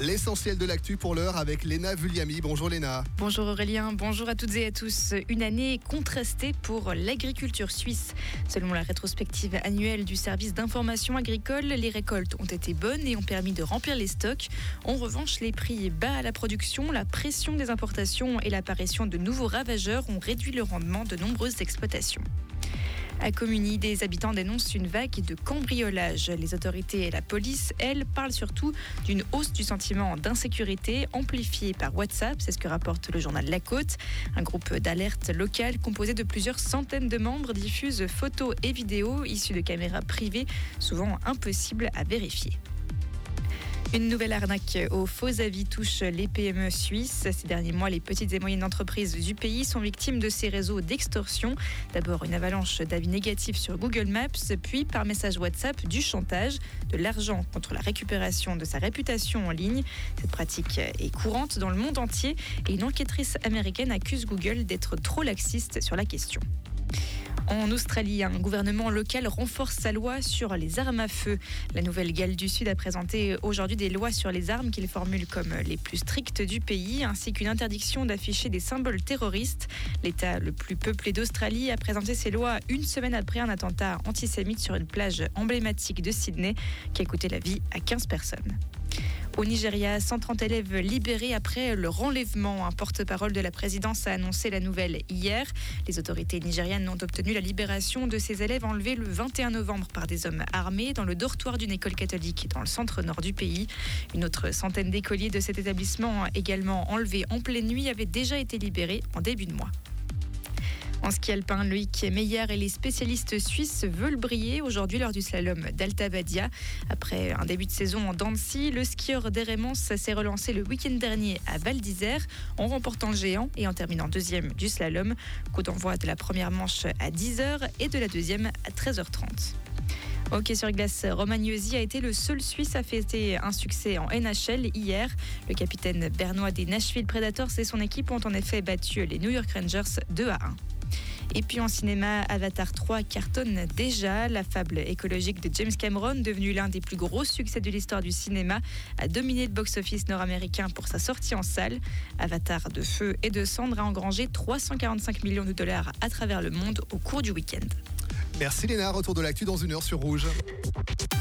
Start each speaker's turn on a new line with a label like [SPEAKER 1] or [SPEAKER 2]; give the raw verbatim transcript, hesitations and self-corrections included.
[SPEAKER 1] L'essentiel de l'actu pour l'heure avec Léna Vulliamy. Bonjour Léna.
[SPEAKER 2] Bonjour Aurélien, bonjour à toutes et à tous. Une année contrastée pour l'agriculture suisse. Selon la rétrospective annuelle du service d'information agricole, les récoltes ont été bonnes et ont permis de remplir les stocks. En revanche, les prix bas à la production, la pression des importations et l'apparition de nouveaux ravageurs ont réduit le rendement de nombreuses exploitations. À Communy, des habitants dénoncent une vague de cambriolage. Les autorités et la police, elles, parlent surtout d'une hausse du sentiment d'insécurité amplifiée par WhatsApp. C'est ce que rapporte le journal La Côte. Un groupe d'alerte locale composé de plusieurs centaines de membres diffuse photos et vidéos issues de caméras privées, souvent impossibles à vérifier. Une nouvelle arnaque aux faux avis touche les P M E suisses. Ces derniers mois, les petites et moyennes entreprises du pays sont victimes de ces réseaux d'extorsion. D'abord, une avalanche d'avis négatifs sur Google Maps, puis par message WhatsApp, du chantage, de l'argent contre la récupération de sa réputation en ligne. Cette pratique est courante dans le monde entier et une enquêtrice américaine accuse Google d'être trop laxiste sur la question. En Australie, un gouvernement local renforce sa loi sur les armes à feu. La Nouvelle-Galles du Sud a présenté aujourd'hui des lois sur les armes qu'il formule comme les plus strictes du pays, ainsi qu'une interdiction d'afficher des symboles terroristes. L'État le plus peuplé d'Australie a présenté ses lois une semaine après un attentat antisémite sur une plage emblématique de Sydney qui a coûté la vie à quinze personnes. Au Nigeria, cent trente élèves libérés après leur enlèvement. Un porte-parole de la présidence a annoncé la nouvelle hier. Les autorités nigérianes ont obtenu la libération de ces élèves enlevés le vingt et un novembre par des hommes armés dans le dortoir d'une école catholique dans le centre-nord du pays. Une autre centaine d'écoliers de cet établissement, également enlevés en pleine nuit, avaient déjà été libérés en début de mois. En ski alpin, Loïc Meyer et les spécialistes suisses veulent briller aujourd'hui lors du slalom d'Alta Badia. Après un début de saison en dents de scie, le skieur d'Hérémence s'est relancé le week-end dernier à Val d'Isère en remportant le géant et en terminant deuxième du slalom. Coup d'envoi de la première manche à dix heures et de la deuxième à treize heures trente. Hockey sur glace, Romagnosi a été le seul Suisse à fêter un succès en N H L hier. Le capitaine bernois des Nashville Predators et son équipe ont en effet battu les New York Rangers deux à un. Et puis en cinéma, Avatar trois cartonne déjà. La fable écologique de James Cameron, devenue l'un des plus gros succès de l'histoire du cinéma, a dominé le box-office nord-américain pour sa sortie en salle. Avatar de feu et de cendres a engrangé trois cent quarante-cinq millions de dollars à travers le monde au cours du week-end.
[SPEAKER 1] Merci Léna, retour de l'actu dans une heure sur Rouge.